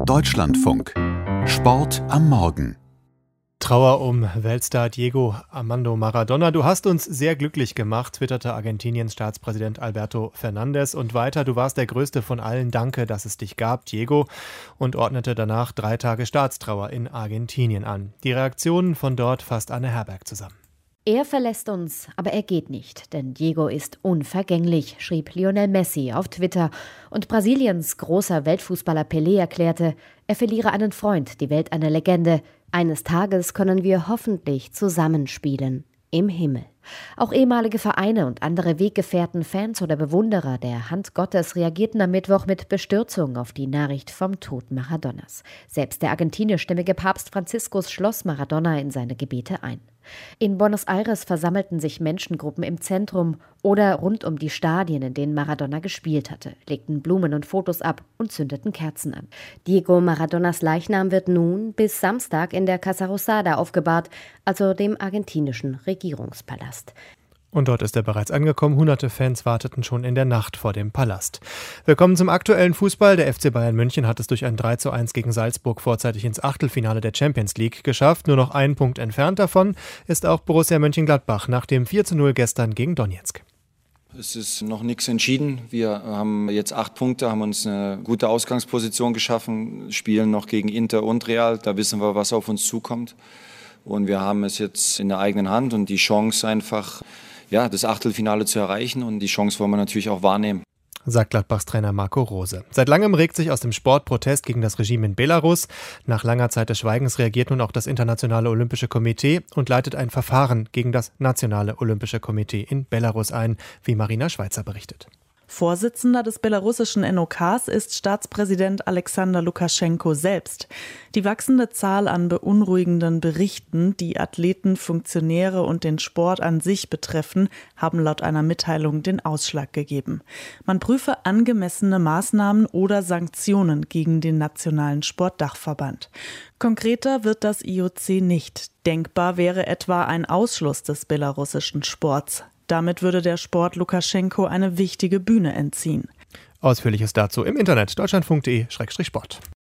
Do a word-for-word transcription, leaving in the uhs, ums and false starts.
Deutschlandfunk. Sport am Morgen. Trauer um Weltstar Diego Armando Maradona. Du hast uns sehr glücklich gemacht, twitterte Argentiniens Staatspräsident Alberto Fernández. Und weiter, du warst der Größte von allen. Danke, dass es dich gab, Diego. Und ordnete danach drei Tage Staatstrauer in Argentinien an. Die Reaktionen von dort fasst Anne Herberg zusammen. Er verlässt uns, aber er geht nicht, denn Diego ist unvergänglich, schrieb Lionel Messi auf Twitter. Und Brasiliens großer Weltfußballer Pelé erklärte, er verliere einen Freund, die Welt eine Legende. Eines Tages können wir hoffentlich zusammenspielen. Im Himmel. Auch ehemalige Vereine und andere Weggefährten, Fans oder Bewunderer der Hand Gottes reagierten am Mittwoch mit Bestürzung auf die Nachricht vom Tod Maradonas. Selbst der argentinischstämmige Papst Franziskus schloss Maradona in seine Gebete ein. In Buenos Aires versammelten sich Menschengruppen im Zentrum oder rund um die Stadien, in denen Maradona gespielt hatte, legten Blumen und Fotos ab und zündeten Kerzen an. Diego Maradonas Leichnam wird nun bis Samstag in der Casa Rosada aufgebahrt, also dem argentinischen Regierungspalast. Und dort ist er bereits angekommen. Hunderte Fans warteten schon in der Nacht vor dem Palast. Wir kommen zum aktuellen Fußball. Der F C Bayern München hat es durch ein drei zu eins gegen Salzburg vorzeitig ins Achtelfinale der Champions League geschafft. Nur noch einen Punkt entfernt davon ist auch Borussia Mönchengladbach nach dem vier zu null gestern gegen Donetsk. Es ist noch nichts entschieden. Wir haben jetzt acht Punkte, haben uns eine gute Ausgangsposition geschaffen, spielen noch gegen Inter und Real. Da wissen wir, was auf uns zukommt. Und wir haben es jetzt in der eigenen Hand und die Chance einfach, ja, das Achtelfinale zu erreichen, und die Chance wollen wir natürlich auch wahrnehmen. Sagt Gladbachs Trainer Marco Rose. Seit langem regt sich aus dem Sport Protest gegen das Regime in Belarus. Nach langer Zeit des Schweigens reagiert nun auch das Internationale Olympische Komitee und leitet ein Verfahren gegen das Nationale Olympische Komitee in Belarus ein, wie Marina Schweizer berichtet. Vorsitzender des belarussischen N O Ks ist Staatspräsident Alexander Lukaschenko selbst. Die wachsende Zahl an beunruhigenden Berichten, die Athleten, Funktionäre und den Sport an sich betreffen, haben laut einer Mitteilung den Ausschlag gegeben. Man prüfe angemessene Maßnahmen oder Sanktionen gegen den Nationalen Sportdachverband. Konkreter wird das I O C nicht. Denkbar wäre etwa ein Ausschluss des belarussischen Sports. Damit würde der Sport Lukaschenko eine wichtige Bühne entziehen. Ausführliches dazu im Internet deutschlandfunk punkt de Schrägstrich Sport.